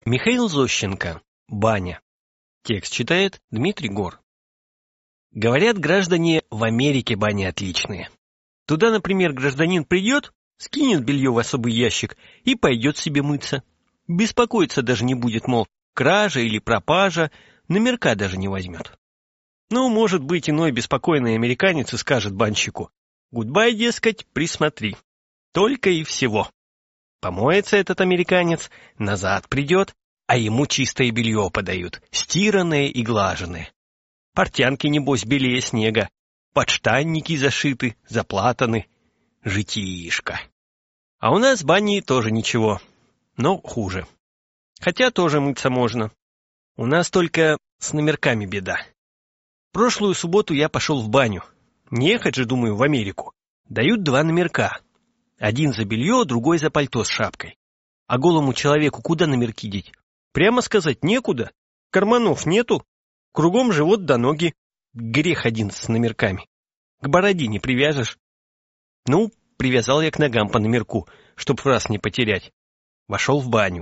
Михаил Зощенко. Баня. Текст читает Дмитрий Гор. Говорят граждане, в Америке бани отличные. Туда, например, гражданин придет, скинет белье в особый ящик и пойдет себе мыться. Беспокоиться даже не будет, мол, кража или пропажа, номерка даже не возьмет. Ну, может быть, иной беспокойный американец и скажет банщику: «Гудбай, дескать, присмотри». Только и всего. Помоется этот американец, назад придет, а ему чистое белье подают, стиранное и глаженное. Портянки, небось, белее снега, подштанники зашиты, заплатаны. Житишко. А у нас бани тоже ничего, но хуже. Хотя тоже мыться можно. У нас только с номерками беда. Прошлую субботу я пошел в баню. Не ехать же, думаю, в Америку. Дают 2 номерка. Один за белье, другой за пальто с шапкой. А голому человеку куда номерки деть? Прямо сказать некуда. Карманов нету. Кругом живот до ноги. Грех один с номерками. К бороде не привяжешь. Ну, привязал я к ногам по номерку, чтоб раз не потерять. Вошел в баню.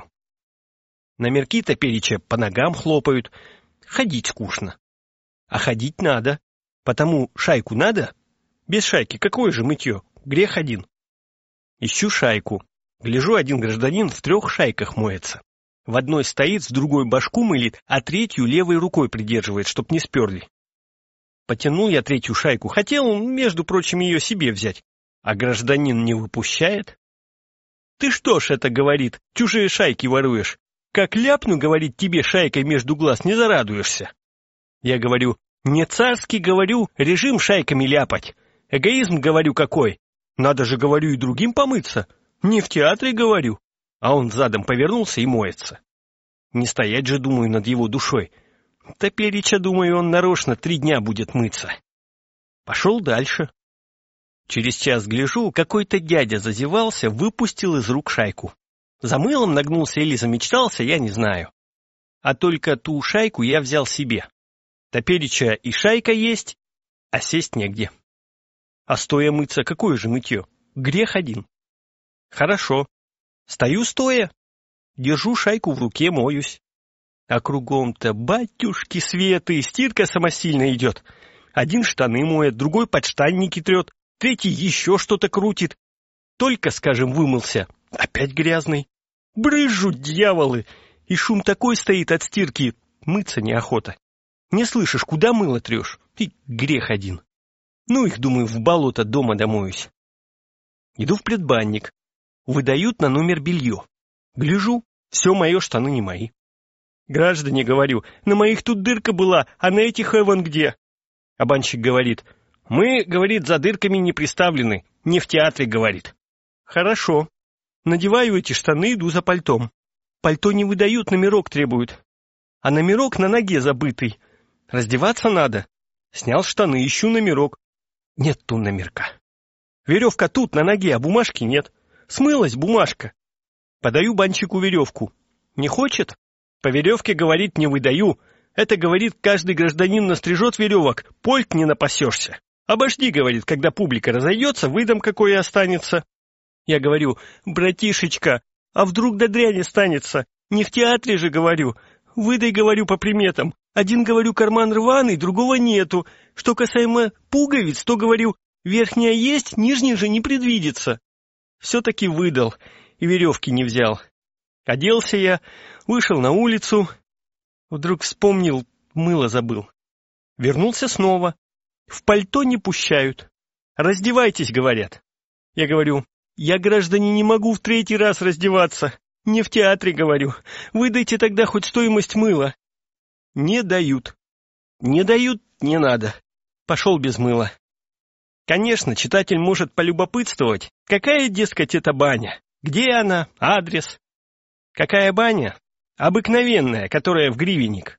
Номерки топереча по ногам хлопают. Ходить скучно. А ходить надо. Потому шайку надо. Без шайки какое же мытье? Грех один. Ищу шайку. Гляжу, один гражданин в 3 шайках моется. В одной стоит, с другой башку мылит, а 3-ю левой рукой придерживает, чтоб не сперли. Потянул я 3-ю шайку. Хотел, между прочим, ее себе взять. А гражданин не выпускает. «Ты что ж это, — говорит, — чужие шайки воруешь? Как ляпну, — говорит, — тебе шайкой между глаз, не зарадуешься». Я говорю: «Не царский, — говорю, — режим шайками ляпать. Эгоизм, — говорю, — какой. Надо же, — говорю, — и другим помыться. Не в театре, — говорю». А он задом повернулся и моется. Не стоять же, думаю, над его душой. Топереча, думаю, он нарочно 3 дня будет мыться. Пошел дальше. Через час гляжу, какой-то дядя зазевался, выпустил из рук шайку. За мылом нагнулся или замечтался, я не знаю. А только ту шайку я взял себе. Топереча и шайка есть, а сесть негде. А стоя мыться, какое же мытье? Грех один. Хорошо. Стою стоя, держу шайку в руке, моюсь. А кругом-то, батюшки светы, стирка самосильно идет. Один штаны моет, другой подштанники трет, 3-й еще что-то крутит. Только, скажем, вымылся, опять грязный. Брызжут дьяволы, и шум такой стоит от стирки, мыться неохота. Не слышишь, куда мыло трешь, и грех один. Ну их, думаю, в болото дома домоюсь. Иду в предбанник. Выдают на номер белье. Гляжу, все мое, штаны не мои. «Граждане, — говорю, — на моих тут дырка была, а на этих эван где?» А банщик говорит: «Мы, — говорит, — за дырками не приставлены, не в театре, — говорит». Хорошо. Надеваю эти штаны, иду за пальтом. Пальто не выдают, номерок требуют. А номерок на ноге забытый. Раздеваться надо. Снял штаны, ищу номерок. Нет ту номерка. Веревка тут, на ноге, а бумажки нет. Смылась бумажка. Подаю банщику веревку. Не хочет? По веревке, говорит, не выдаю. Это, говорит, каждый гражданин настрижет веревок, польк не напасешься. Обожди, говорит, когда публика разойдется, выдам, какое останется. Я говорю: братишечка, а вдруг до дряни станется? Не в театре же, говорю. Выдай, говорю, по приметам. Один, говорю, карман рваный, другого нету. Что касаемо пуговиц, то, говорю, верхняя есть, нижняя же не предвидится. Все-таки выдал, и веревки не взял. Оделся я, вышел на улицу. Вдруг вспомнил, мыло забыл. Вернулся снова. В пальто не пущают. Раздевайтесь, говорят. Я говорю: я, граждане, не могу в 3-й раз раздеваться. Не в театре, говорю. Выдайте тогда хоть стоимость мыла. Не дают. Не дают, не надо. Пошел без мыла. Конечно, читатель может полюбопытствовать, какая, дескать, это баня, где она, адрес. Какая баня? Обыкновенная, которая в гривенник.